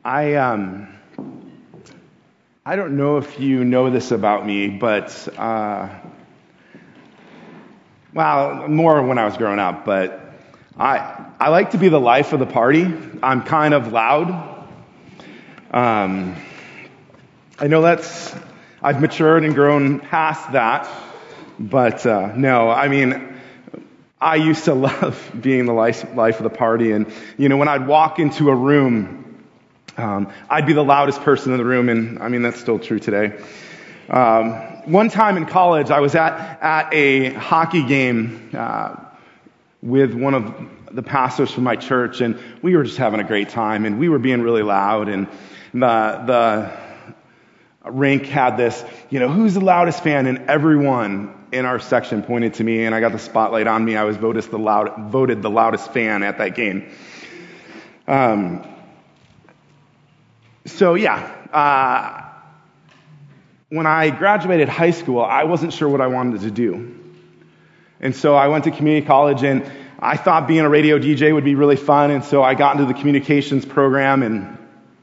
I don't know if you know this about me, but more when I was growing up, but I like to be the life of the party. I'm kind of loud. I know I've matured and grown past that, but no, I mean, I used to love being the life of the party, and when I'd walk into a room, I'd be the loudest person in the room, and I mean, that's still true today. One time in college, I was at a hockey game with one of the pastors from my church, and we were just having a great time, and we were being really loud, and the rink had this, who's the loudest fan, and everyone in our section pointed to me, and I got the spotlight on me. I was voted the loudest fan at that game. When I graduated high school, I wasn't sure what I wanted to do. And so I went to community college, and I thought being a radio DJ would be really fun, and so I got into the communications program, and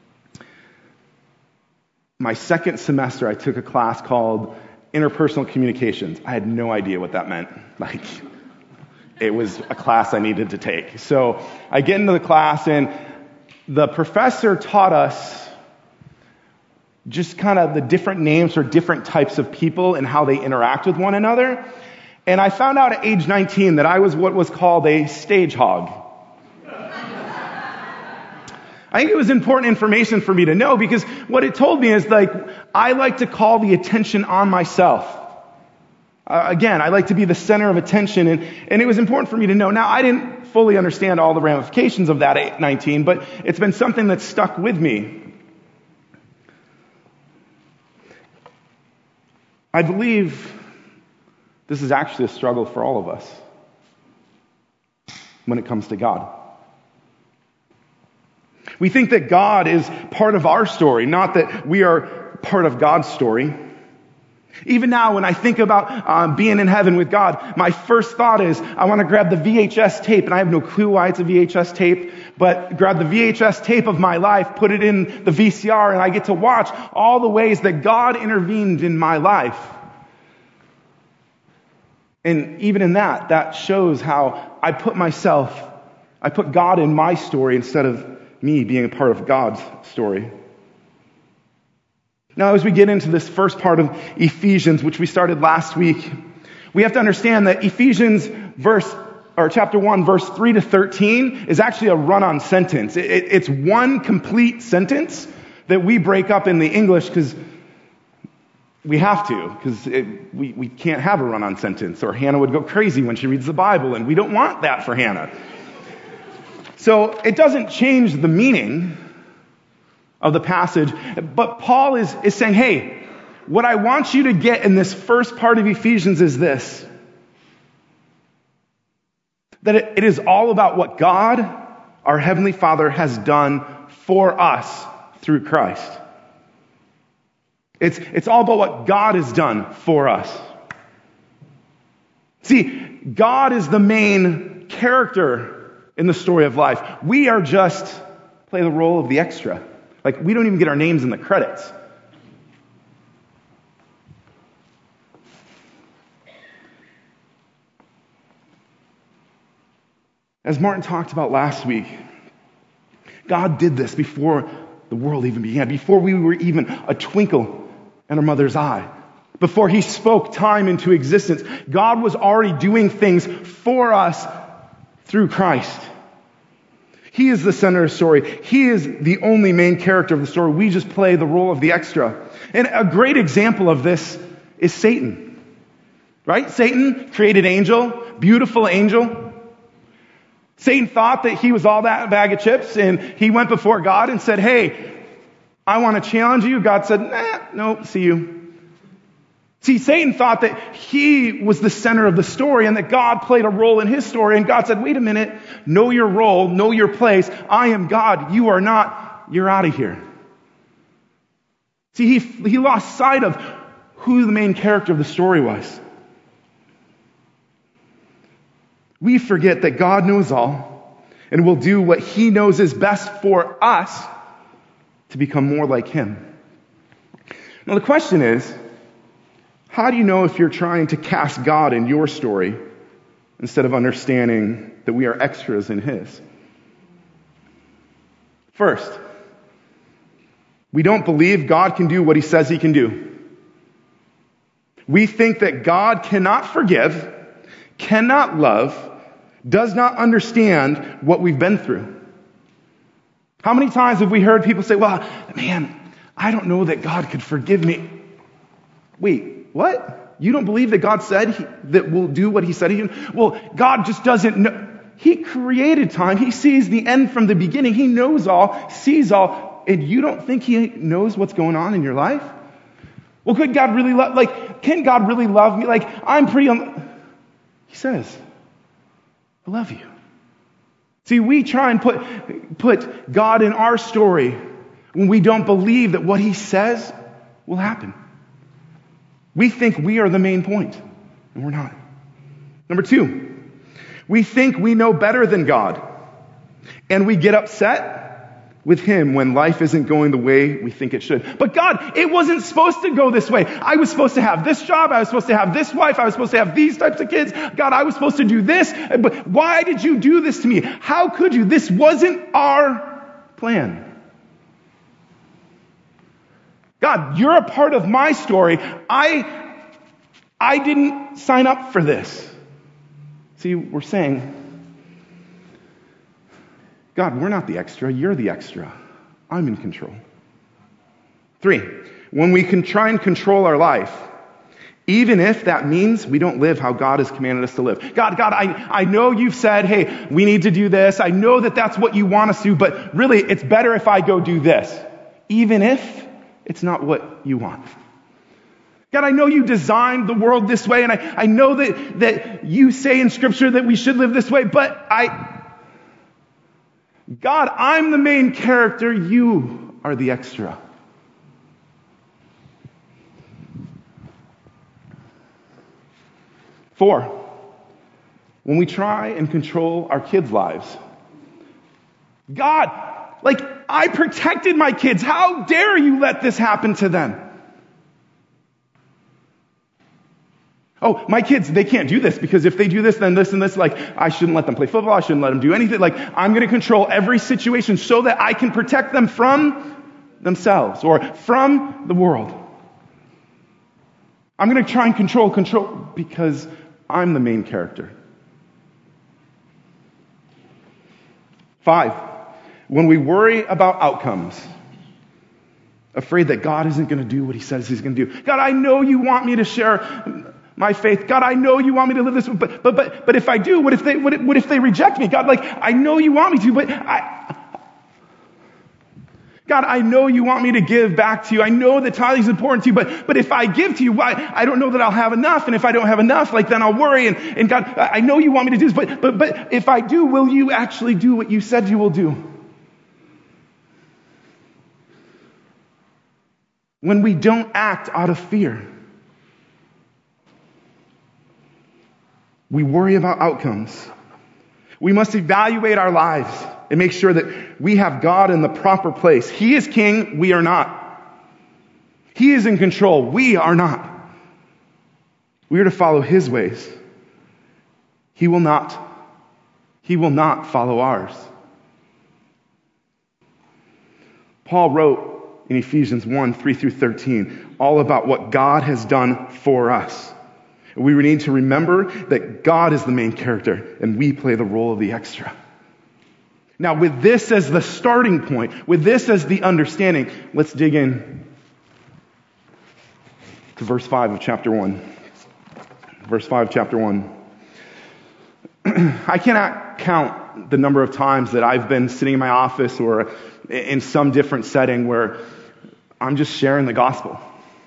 my second semester I took a class called interpersonal communications. I had no idea what that meant. It was a class I needed to take. So I get into the class, and the professor taught us just kind of the different names for different types of people and how they interact with one another. And I found out at age 19 that I was what was called a stage hog. I think it was important information for me to know, because what it told me is I like to call the attention on myself. Again, I like to be the center of attention, and it was important for me to know. Now, I didn't fully understand all the ramifications of that at 19, but it's been something that's stuck with me. I believe this is actually a struggle for all of us when it comes to God. We think that God is part of our story, not that we are part of God's story. Even now, when I think about being in heaven with God, my first thought is, I want to grab the VHS tape, and I have no clue why it's a VHS tape, but grab the VHS tape of my life, put it in the VCR, and I get to watch all the ways that God intervened in my life. And even in that shows how I put God in my story instead of me being a part of God's story. Now, as we get into this first part of Ephesians, which we started last week, we have to understand that Ephesians chapter 1, verse 3 to 13 is actually a run-on sentence. It's one complete sentence that we break up in the English because we have to, because we can't have a run-on sentence, or Hannah would go crazy when she reads the Bible, and we don't want that for Hannah. So it doesn't change the meaning of the passage, but Paul is saying, hey, what I want you to get in this first part of Ephesians is this: that it is all about what God, our Heavenly Father, has done for us through Christ. It's all about what God has done for us. See, God is the main character in the story of life. We are just play the role of the extra. We don't even get our names in the credits. As Martin talked about last week, God did this before the world even began, before we were even a twinkle in our mother's eye. Before He spoke time into existence, God was already doing things for us through Christ. He is the center of the story. He is the only main character of the story. We just play the role of the extra. And a great example of this is Satan. Right? Satan, created angel, beautiful angel. Satan thought that he was all that bag of chips, and he went before God and said, hey, I want to challenge you. God said, no, see you. See, Satan thought that he was the center of the story and that God played a role in his story. And God said, wait a minute, know your role, know your place. I am God. You are not. You're out of here. See, he lost sight of who the main character of the story was. We forget that God knows all and will do what He knows is best for us to become more like Him. Now the question is, how do you know if you're trying to cast God in your story instead of understanding that we are extras in His? First, we don't believe God can do what He says He can do. We think that God cannot forgive, cannot love, does not understand what we've been through. How many times have we heard people say, well, man, I don't know that God could forgive me. Wait, what? You don't believe that God said that will do what He said He can? Well, God just doesn't know. He created time. He sees the end from the beginning. He knows all, sees all, and you don't think He knows what's going on in your life? Well, could God really can God really love me? I'm pretty He says, I love you. See, we try and put God in our story when we don't believe that what He says will happen. We think we are the main point, and we're not. Number two, we think we know better than God, and we get upset with Him when life isn't going the way we think it should. But God, it wasn't supposed to go this way. I was supposed to have this job. I was supposed to have this wife. I was supposed to have these types of kids. God, I was supposed to do this. But why did you do this to me? How could you? This wasn't our plan. God, you're a part of my story. I didn't sign up for this. See, we're saying, God, we're not the extra. You're the extra. I'm in control. 3, when we can try and control our life, even if that means we don't live how God has commanded us to live. God, I know you've said, hey, we need to do this. I know that that's what you want us to, but really it's better if I go do this, even if it's not what you want. God, I know you designed the world this way, and I know that you say in Scripture that we should live this way, but God, I'm the main character, you are the extra. Four, when we try and control our kids' lives. God, I protected my kids. How dare you let this happen to them? Oh, my kids, they can't do this because if they do this, then this and this, I shouldn't let them play football. I shouldn't let them do anything. I'm going to control every situation so that I can protect them from themselves or from the world. I'm going to try and control because I'm the main character. 5, when we worry about outcomes, afraid that God isn't going to do what He says He's going to do. God, I know you want me to share my faith. God, I know you want me to live this, but if I do, what if they reject me? God, I know you want me to, but God, I know you want me to give back to you. I know that tithing is important to you, but if I give to you, I don't know that I'll have enough, and if I don't have enough, then I'll worry, and God, I know you want me to do this, but if I do, will you actually do what you said you will do? When we don't act out of fear, we worry about outcomes. We must evaluate our lives and make sure that we have God in the proper place. He is king, we are not. He is in control, we are not. We are to follow His ways. He will not follow ours. Paul wrote in Ephesians 1, 3 through 13, all about what God has done for us. We need to remember that God is the main character and we play the role of the extra. Now, with this as the starting point, with this as the understanding, let's dig in to verse 5 of chapter 1. Verse 5, chapter 1. I cannot count the number of times that I've been sitting in my office or in some different setting where I'm just sharing the gospel.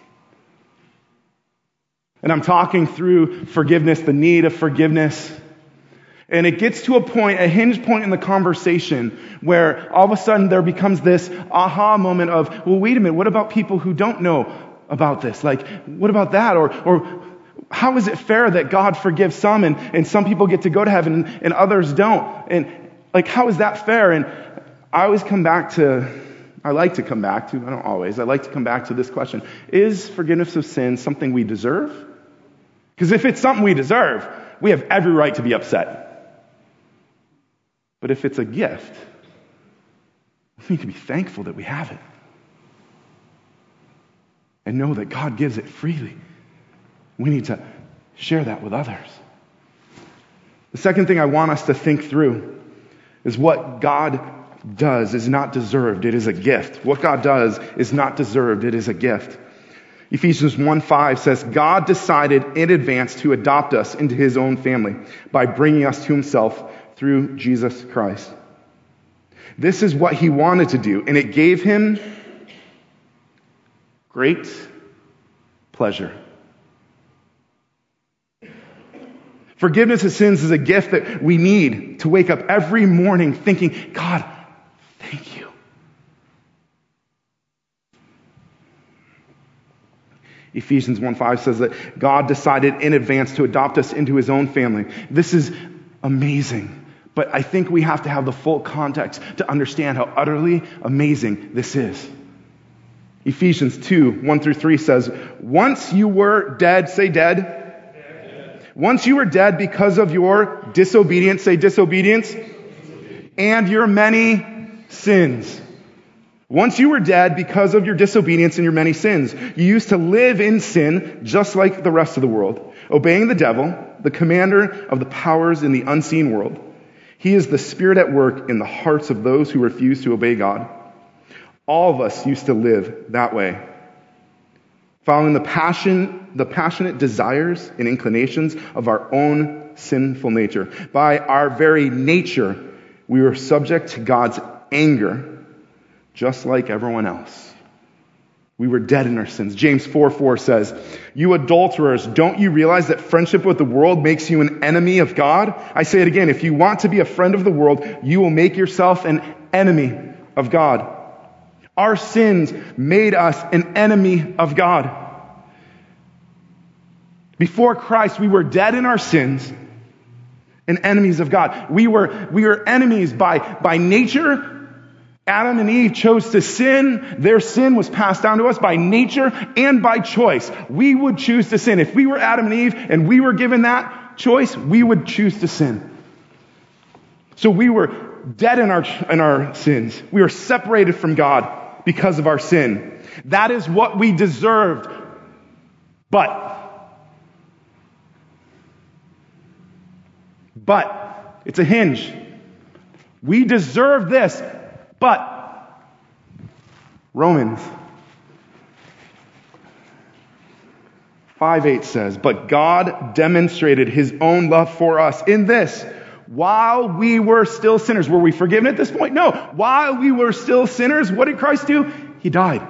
And I'm talking through forgiveness, the need of forgiveness. And it gets to a point, a hinge point in the conversation where all of a sudden there becomes this aha moment of, well, wait a minute, what about people who don't know about this? What about that? Or how is it fair that God forgives some and some people get to go to heaven and others don't? And how is that fair? And I always come back to I like to come back to, I don't always, I like to come back to this question. Is forgiveness of sins something we deserve? Because if it's something we deserve, we have every right to be upset. But if it's a gift, we need to be thankful that we have it. And know that God gives it freely. We need to share that with others. The second thing I want us to think through is what God does is not deserved. It is a gift. What God does is not deserved. It is a gift. Ephesians 1:5 says, God decided in advance to adopt us into his own family by bringing us to himself through Jesus Christ. This is what he wanted to do, and it gave him great pleasure. Forgiveness of sins is a gift that we need to wake up every morning thinking, God, thank you. Ephesians 1:5 says that God decided in advance to adopt us into his own family. This is amazing, but I think we have to have the full context to understand how utterly amazing this is. Ephesians 2:1-3 says, once you were dead, say dead. Once you were dead because of your disobedience, say disobedience, and your many sins. Once you were dead because of your disobedience and your many sins. You used to live in sin just like the rest of the world, obeying the devil, the commander of the powers in the unseen world. He is the spirit at work in the hearts of those who refuse to obey God. All of us used to live that way, following the passionate desires and inclinations of our own sinful nature. By our very nature, we were subject to God's anger, just like everyone else. We were dead in our sins. James 4:4 says, you adulterers, don't you realize that friendship with the world makes you an enemy of God? I say it again, if you want to be a friend of the world, you will make yourself an enemy of God. Our sins made us an enemy of God. Before Christ, we were dead in our sins and enemies of God. We were enemies by nature. Adam and Eve chose to sin. Their sin was passed down to us by nature and by choice. We would choose to sin. If we were Adam and Eve and we were given that choice, we would choose to sin. So we were dead in our sins. We were separated from God because of our sin. That is what we deserved. But it's a hinge. We deserve this, but Romans 5:8 says, but God demonstrated his own love for us in this, while we were still sinners. Were we forgiven at this point? No. While we were still sinners, what did Christ do? He died.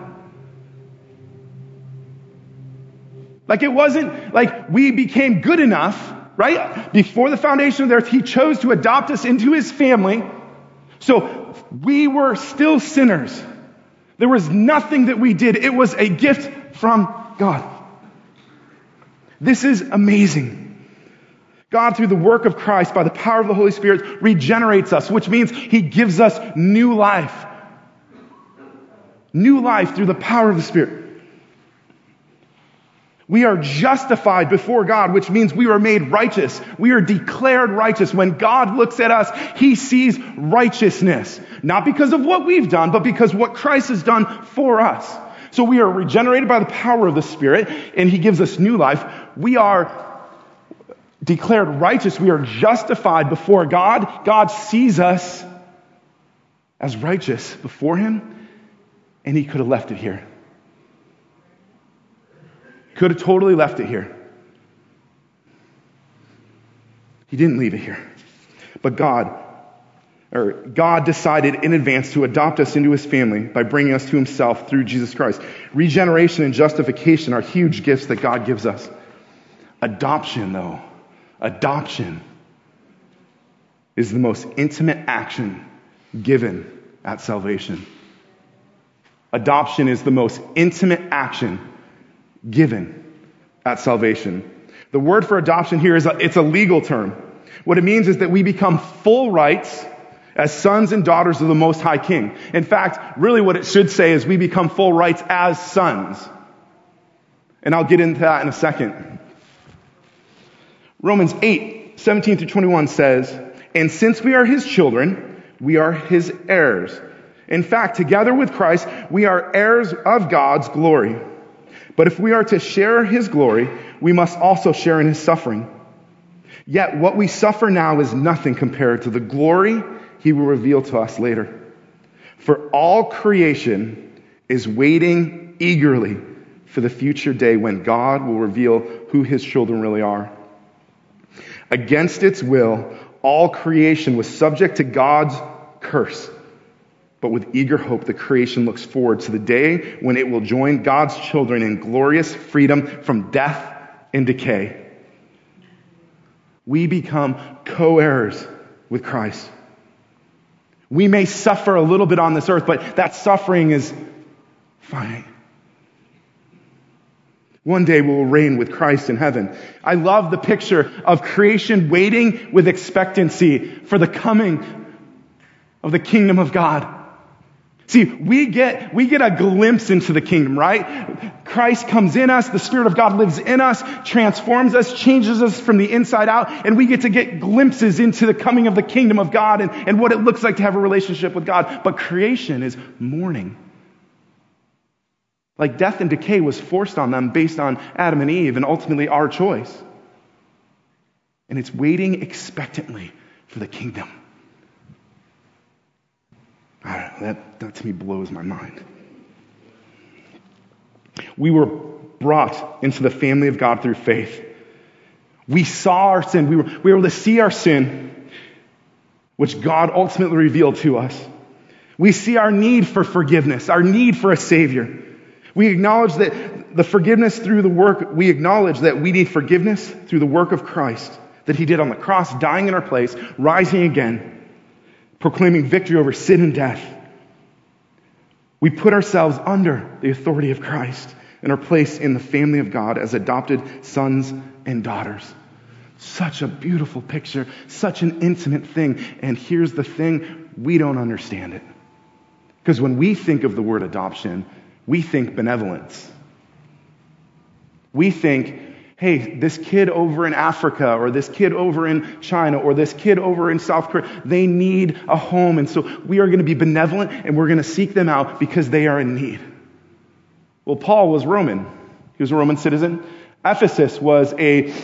Like it wasn't like we became good enough, right? Before the foundation of the earth, he chose to adopt us into his family. So we were still sinners. There was nothing that we did. It was a gift from God. This is amazing. God, through the work of Christ, by the power of the Holy Spirit, regenerates us, which means he gives us new life. New life through the power of the Spirit. We are justified before God, which means we are made righteous. We are declared righteous. When God looks at us, he sees righteousness. Not because of what we've done, but because what Christ has done for us. So we are regenerated by the power of the Spirit, and he gives us new life. We are declared righteous. We are justified before God. God sees us as righteous before him, and he could have left it here. Could have totally left it here. He didn't leave it here. But God decided in advance to adopt us into his family by bringing us to himself through Jesus Christ. Regeneration and justification are huge gifts that God gives us. Adoption, though, is the most intimate action given at salvation. Adoption is the most intimate action given at salvation. The word for adoption here it's a legal term. What it means is that we become full rights as sons and daughters of the Most High King. In fact, really what it should say is we become full rights as sons. And I'll get into that in a second. Romans 8:17-21 says, "And since we are his children, we are his heirs. In fact, together with Christ, we are heirs of God's glory. But if we are to share his glory, we must also share in his suffering. Yet what we suffer now is nothing compared to the glory he will reveal to us later. For all creation is waiting eagerly for the future day when God will reveal who his children really are. Against its will, all creation was subject to God's curse. But with eager hope, the creation looks forward to the day when it will join God's children in glorious freedom from death and decay." We become co-heirs with Christ. We may suffer a little bit on this earth, but that suffering is finite. One day we will reign with Christ in heaven. I love the picture of creation waiting with expectancy for the coming of the kingdom of God. See, we get a glimpse into the kingdom, right? Christ comes in us, the Spirit of God lives in us, transforms us, changes us from the inside out, and we get to get glimpses into the coming of the kingdom of God and what it looks like to have a relationship with God. But creation is mourning. Like death and decay was forced on them based on Adam and Eve and ultimately our choice. And it's waiting expectantly for the kingdom. I don't know, that to me blows my mind. We were brought into the family of God through faith. We saw our sin. We were able to see our sin, which God ultimately revealed to us. We see our need for forgiveness, our need for a Savior. We acknowledge that the forgiveness through the work, we acknowledge that we need forgiveness through the work of Christ, that he did on the cross, dying in our place, rising again, proclaiming victory over sin and death. We put ourselves under the authority of Christ and are placed in the family of God as adopted sons and daughters. Such a beautiful picture, such an intimate thing. And here's the thing, we don't understand it. Because when we think of the word adoption, we think benevolence. We think, hey, this kid over in Africa or this kid over in China or this kid over in South Korea, they need a home. And so we are going to be benevolent and we're going to seek them out because they are in need. Well, Paul was Roman. He was a Roman citizen. Ephesus was a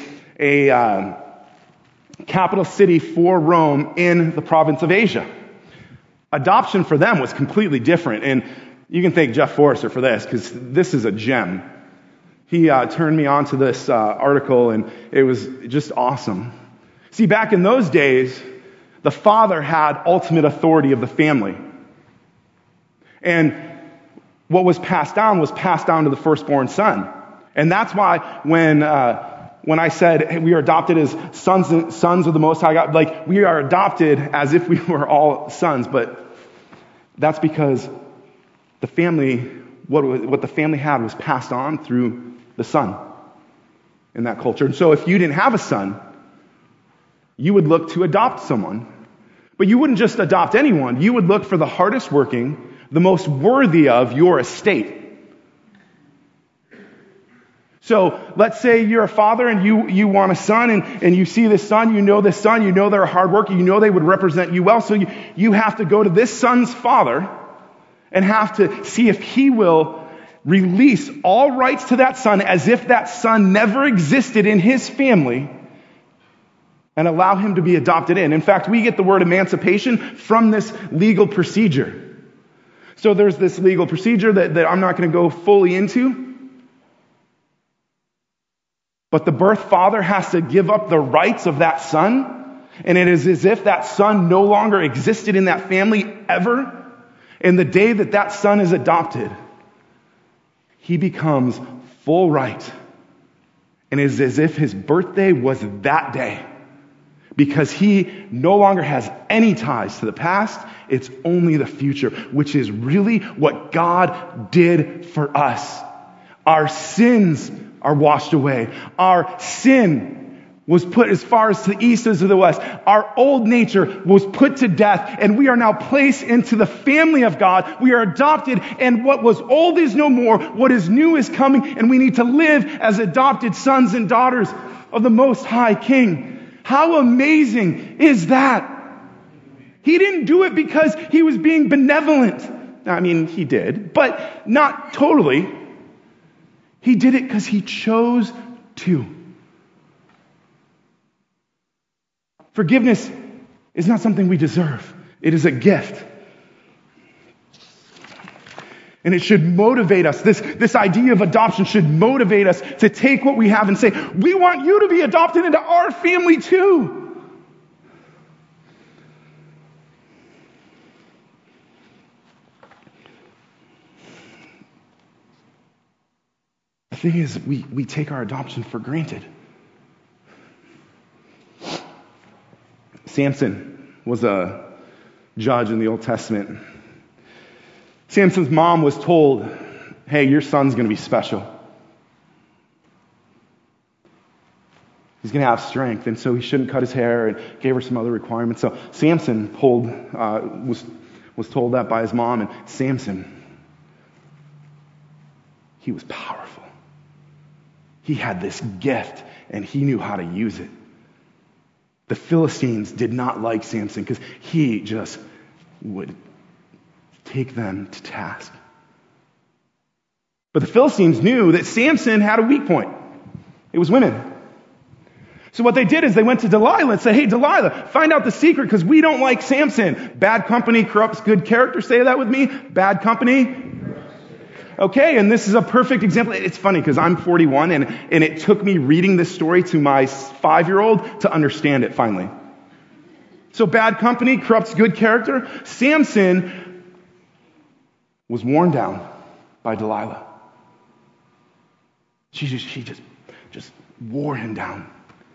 capital city for Rome in the province of Asia. Adoption for them was completely different. And you can thank Jeff Forrester for this because this is a gem. He turned me on to this article, and it was just awesome. See, back in those days, the father had ultimate authority of the family. And what was passed down to the firstborn son. And that's why when I said, hey, we are adopted as sons of the Most High God, like we are adopted as if we were all sons, but that's because the family, what the family had was passed on through the son in that culture. And so if you didn't have a son, you would look to adopt someone. But you wouldn't just adopt anyone. You would look for the hardest working, the most worthy of your estate. So let's say you're a father and you want a son and you see this son, you know they're hardworking, you know they would represent you well. So you have to go to this son's father and have to see if he will release all rights to that son as if that son never existed in his family and allow him to be adopted in. In fact, we get the word emancipation from this legal procedure. So there's this legal procedure that I'm not going to go fully into. But the birth father has to give up the rights of that son. And it is as if that son no longer existed in that family ever. And the day that son is adopted, he becomes full right. And it is as if his birthday was that day. Because he no longer has any ties to the past. It's only the future, which is really what God did for us. Our sins are washed away. Our sin was put as far as to the east as to the west. Our old nature was put to death, and we are now placed into the family of God. We are adopted, and what was old is no more. What is new is coming, and we need to live as adopted sons and daughters of the Most High King. How amazing is that? He didn't do it because he was being benevolent. I mean, he did, but not totally. He did it because he chose to. Forgiveness is not something we deserve. It is a gift. And it should motivate us. This idea of adoption should motivate us to take what we have and say, we want you to be adopted into our family too. The thing is, we take our adoption for granted. Samson was a judge in the Old Testament. Samson's mom was told, hey, your son's going to be special. He's going to have strength, and so he shouldn't cut his hair, and gave her some other requirements. So Samson was told that by his mom, and Samson, he was powerful. He had this gift, and he knew how to use it. The Philistines did not like Samson because he just would take them to task. But the Philistines knew that Samson had a weak point. It was women. So what they did is they went to Delilah and said, hey, Delilah, find out the secret because we don't like Samson. Bad company corrupts good character. Say that with me. Bad company. Okay, and this is a perfect example. It's funny because I'm 41 and it took me reading this story to my 5-year-old to understand it finally. So bad company corrupts good character. Samson was worn down by Delilah. She just wore him down.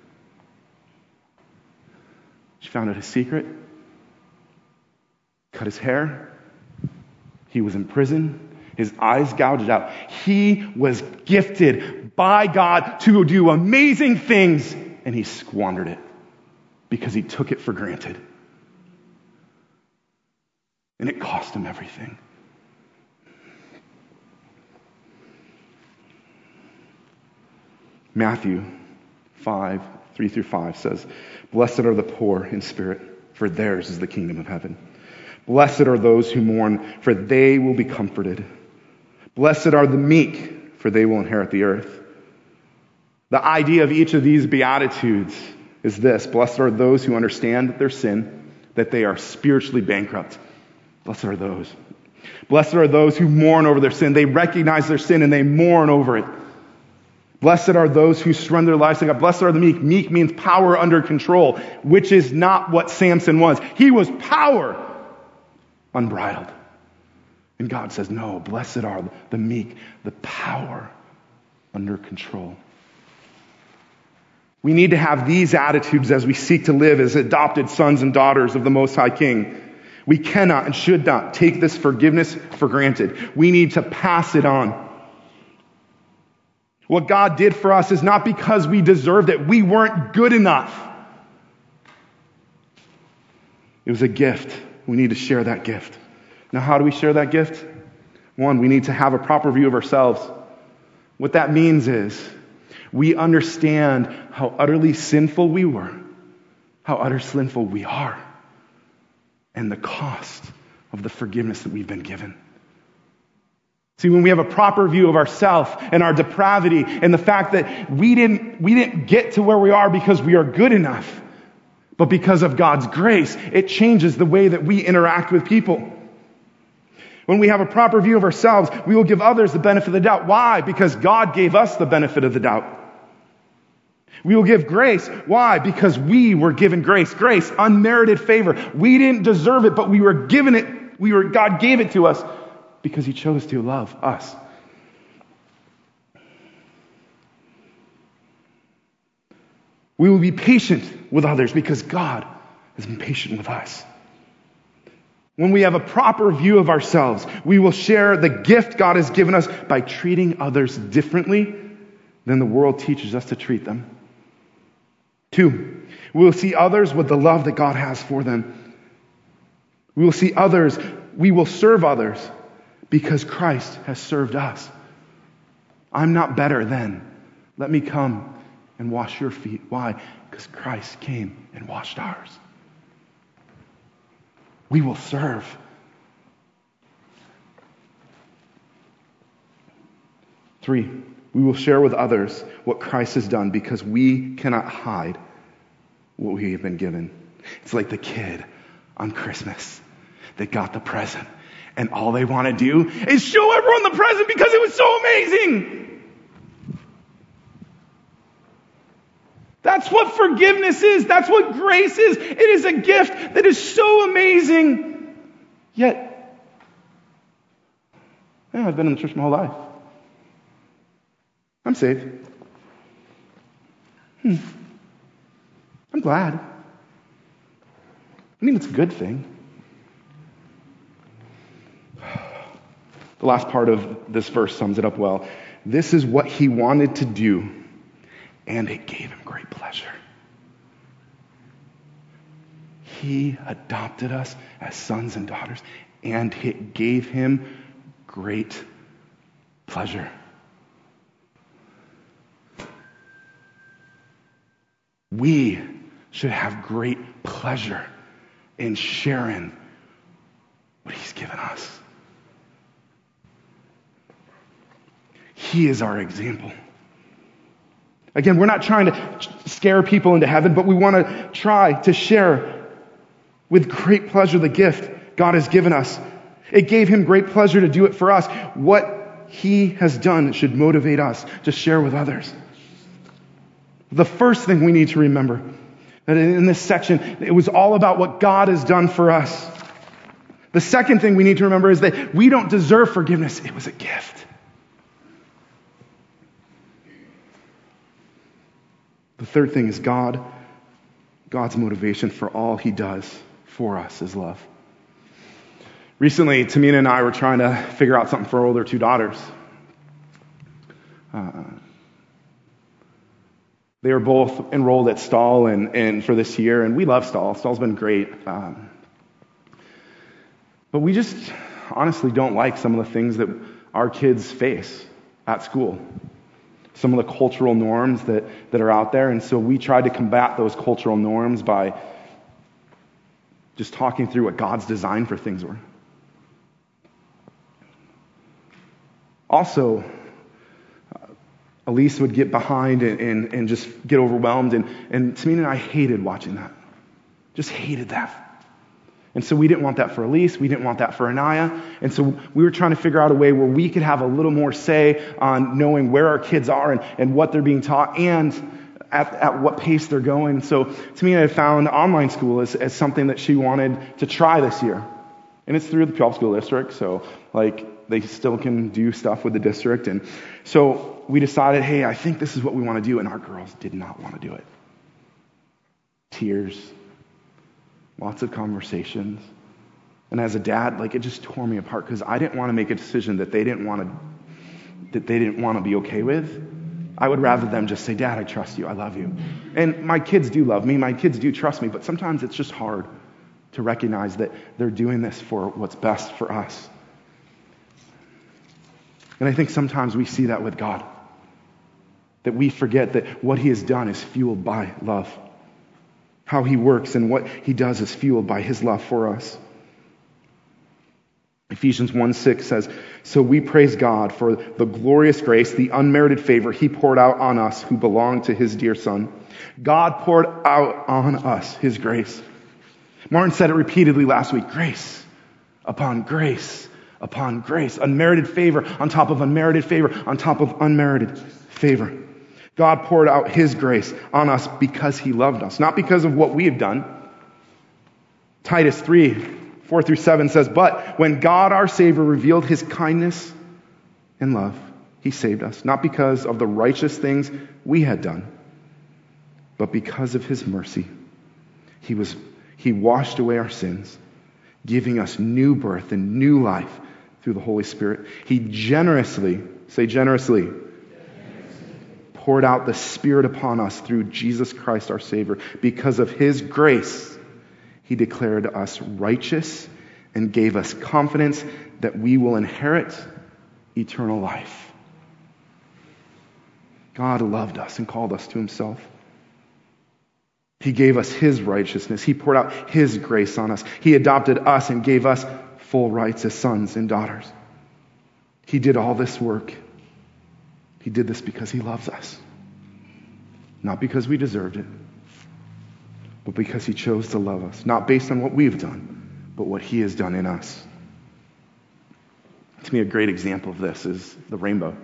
She found out his secret, cut his hair. He was in prison. His eyes gouged out. He was gifted by God to do amazing things, and he squandered it because he took it for granted. And it cost him everything. Matthew 5:3-5 says, blessed are the poor in spirit, for theirs is the kingdom of heaven. Blessed are those who mourn, for they will be comforted. Blessed are the meek, for they will inherit the earth. The idea of each of these beatitudes is this: blessed are those who understand their sin, that they are spiritually bankrupt. Blessed are those. Blessed are those who mourn over their sin. They recognize their sin and they mourn over it. Blessed are those who surrender their lives to God. Blessed are the meek. Meek means power under control, which is not what Samson was. He was power unbridled. And God says, no, blessed are the meek, the power under control. We need to have these attitudes as we seek to live as adopted sons and daughters of the Most High King. We cannot and should not take this forgiveness for granted. We need to pass it on. What God did for us is not because we deserved it. We weren't good enough. It was a gift. We need to share that gift. Now, how do we share that gift? One, we need to have a proper view of ourselves. What that means is we understand how utterly sinful we were, how utterly sinful we are, and the cost of the forgiveness that we've been given. See, when we have a proper view of ourselves and our depravity and the fact that we didn't get to where we are because we are good enough, but because of God's grace, it changes the way that we interact with people. When we have a proper view of ourselves, we will give others the benefit of the doubt. Why? Because God gave us the benefit of the doubt. We will give grace. Why? Because we were given grace. Grace, unmerited favor. We didn't deserve it, but we were given it. God gave it to us because He chose to love us. We will be patient with others because God has been patient with us. When we have a proper view of ourselves, we will share the gift God has given us by treating others differently than the world teaches us to treat them. 2, we will see others with the love that God has for them. We will serve others because Christ has served us. I'm not better than. Let me come and wash your feet. Why? Because Christ came and washed ours. We will serve. 3, we will share with others what Christ has done because we cannot hide what we have been given. It's like the kid on Christmas that got the present, and all they want to do is show everyone the present because it was so amazing. That's what forgiveness is. That's what grace is. It is a gift that is so amazing. Yet, I've been in the church my whole life. I'm saved. I'm glad. I mean, it's a good thing. The last part of this verse sums it up well. This is what he wanted to do, and it gave him great pleasure. He adopted us as sons and daughters, and it gave him great pleasure. We should have great pleasure in sharing what he's given us. He is our example. Again, we're not trying to scare people into heaven, but we want to try to share with great pleasure the gift God has given us. It gave him great pleasure to do it for us. What he has done should motivate us to share with others. The first thing we need to remember, that in this section, it was all about what God has done for us. The second thing we need to remember is that we don't deserve forgiveness. It was a gift. The third thing is God's motivation for all he does for us is love. Recently, Tamina and I were trying to figure out something for our older 2 daughters. They were both enrolled at Stall and for this year, and we love Stall. Stall's been great. But we just honestly don't like some of the things that our kids face at school. Some of the cultural norms that are out there. And so we tried to combat those cultural norms by just talking through what God's design for things were. Also, Elise would get behind and just get overwhelmed. And Tamina and I hated watching that. Just hated that. And so we didn't want that for Elise. We didn't want that for Anaya. And so we were trying to figure out a way where we could have a little more say on knowing where our kids are and what they're being taught and at what pace they're going. So Tamina had found online school as something that she wanted to try this year. And it's through the Puyallup School District. So they still can do stuff with the district. And so we decided, hey, I think this is what we want to do. And our girls did not want to do it. Tears. Lots of conversations. And as a dad, it just tore me apart because I didn't want to make a decision that they didn't want to be okay with. I would rather them just say, Dad, I trust you. I love you. And my kids do love me. My kids do trust me. But sometimes it's just hard to recognize that they're doing this for what's best for us. And I think sometimes we see that with God. That we forget that what he has done is fueled by love. How he works and what he does is fueled by his love for us. Ephesians 1:6 says, so we praise God for the glorious grace, the unmerited favor he poured out on us who belong to his dear Son. God poured out on us his grace. Martin said it repeatedly last week, grace upon grace upon grace. Unmerited favor on top of unmerited favor on top of unmerited favor. God poured out his grace on us because he loved us, not because of what we have done. Titus 3:4-7 says, but when God our Savior revealed his kindness and love, he saved us, not because of the righteous things we had done, but because of his mercy. He washed away our sins, giving us new birth and new life through the Holy Spirit. He generously, say generously, poured out the Spirit upon us through Jesus Christ our Savior. Because of his grace, he declared us righteous and gave us confidence that we will inherit eternal life. God loved us and called us to himself. He gave us his righteousness. He poured out his grace on us. He adopted us and gave us full rights as sons and daughters. He did all this work. He did this because he loves us. Not because we deserved it, but because he chose to love us. Not based on what we've done, but what he has done in us. To me, a great example of this is the rainbow.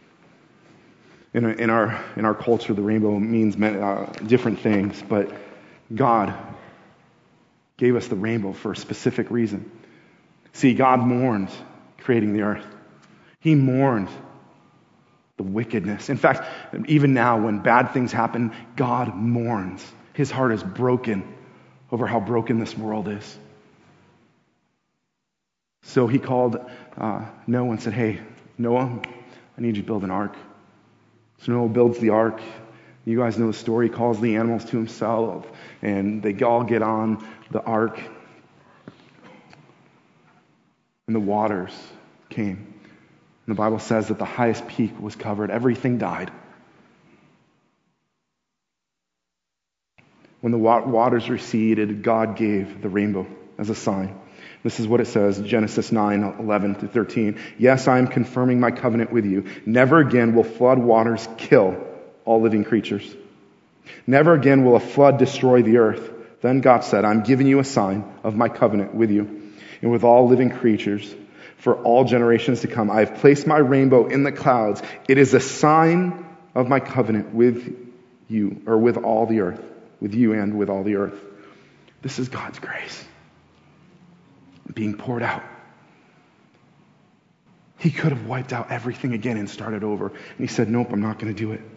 In our culture, the rainbow means different things, but God gave us the rainbow for a specific reason. See, God mourned creating the earth. He mourned the wickedness. In fact, even now when bad things happen, God mourns. His heart is broken over how broken this world is. So he called Noah and said, "Hey, Noah, I need you to build an ark." So Noah builds the ark. You guys know the story. He calls the animals to himself, and they all get on the ark. And the waters came. And the Bible says that the highest peak was covered. Everything died. When the waters receded, God gave the rainbow as a sign. This is what it says, Genesis 9:11-13. "Yes, I am confirming my covenant with you. Never again will flood waters kill all living creatures. Never again will a flood destroy the earth. Then God said, I'm giving you a sign of my covenant with you and with all living creatures for all generations to come. I have placed my rainbow in the clouds. It is a sign of my covenant with you, or with all the earth, with you and with all the earth." This is God's grace being poured out. He could have wiped out everything again and started over. And he said, nope, I'm not going to do it.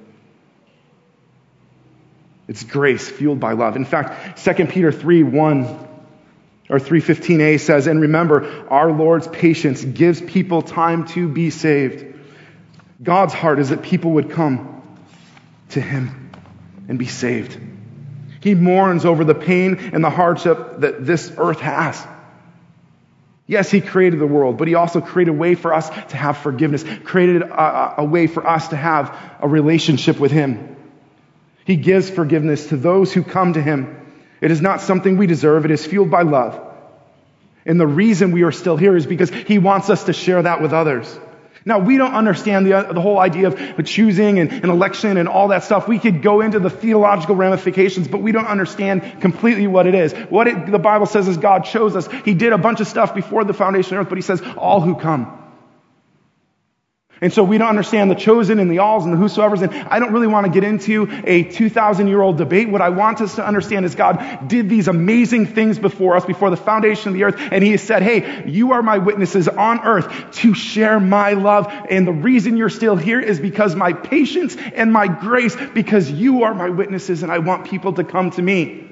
It's grace fueled by love. In fact, 2 Peter 3:1 or 3:15a says, "And remember, our Lord's patience gives people time to be saved." God's heart is that people would come to him and be saved. He mourns over the pain and the hardship that this earth has. Yes, he created the world, but he also created a way for us to have forgiveness, created a way for us to have a relationship with him. He gives forgiveness to those who come to him. It is not something we deserve. It is fueled by love. And the reason we are still here is because he wants us to share that with others. Now, we don't understand the whole idea of choosing and an election and all that stuff. We could go into the theological ramifications, but we don't understand completely what it is. The Bible says is God chose us. He did a bunch of stuff before the foundation of earth, but he says, all who come. And so we don't understand the chosen and the alls and the whosoever's. And I don't really want to get into a 2,000-year-old debate. What I want us to understand is God did these amazing things before us, before the foundation of the earth. And he has said, hey, you are my witnesses on earth to share my love. And the reason you're still here is because my patience and my grace, because you are my witnesses and I want people to come to me.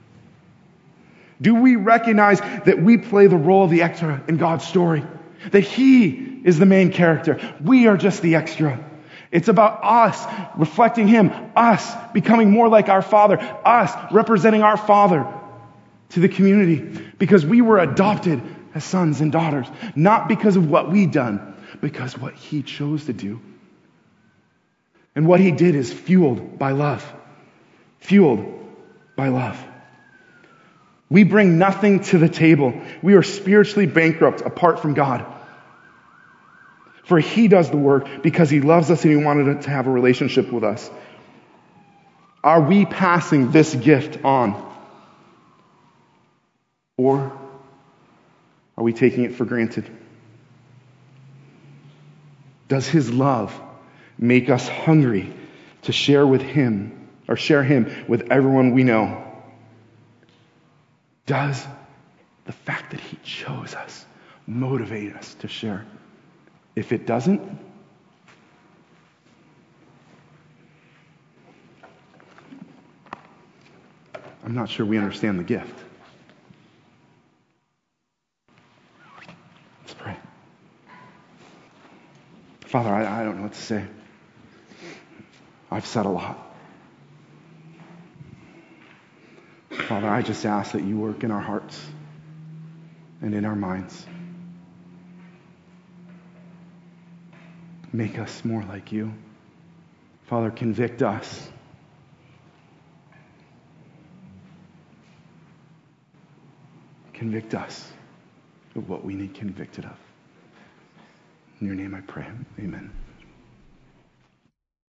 Do we recognize that we play the role of the extra in God's story? That he is the main character. We are just the extra. It's about us reflecting him, us becoming more like our Father, us representing our Father to the community, because we were adopted as sons and daughters, not because of what we'd done, because what he chose to do. And what he did is fueled by love. Fueled by love. We bring nothing to the table. We are spiritually bankrupt apart from God. For he does the work because he loves us and he wanted to have a relationship with us. Are we passing this gift on? Or are we taking it for granted? Does his love make us hungry to share with him, or share him with everyone we know? Does the fact that he chose us motivate us to share? If it doesn't, I'm not sure we understand the gift. Let's pray. Father, I don't know what to say. I've said a lot. Father, I just ask that you work in our hearts and in our minds. Make us more like you. Father, convict us. Convict us of what we need convicted of. In your name I pray. Amen.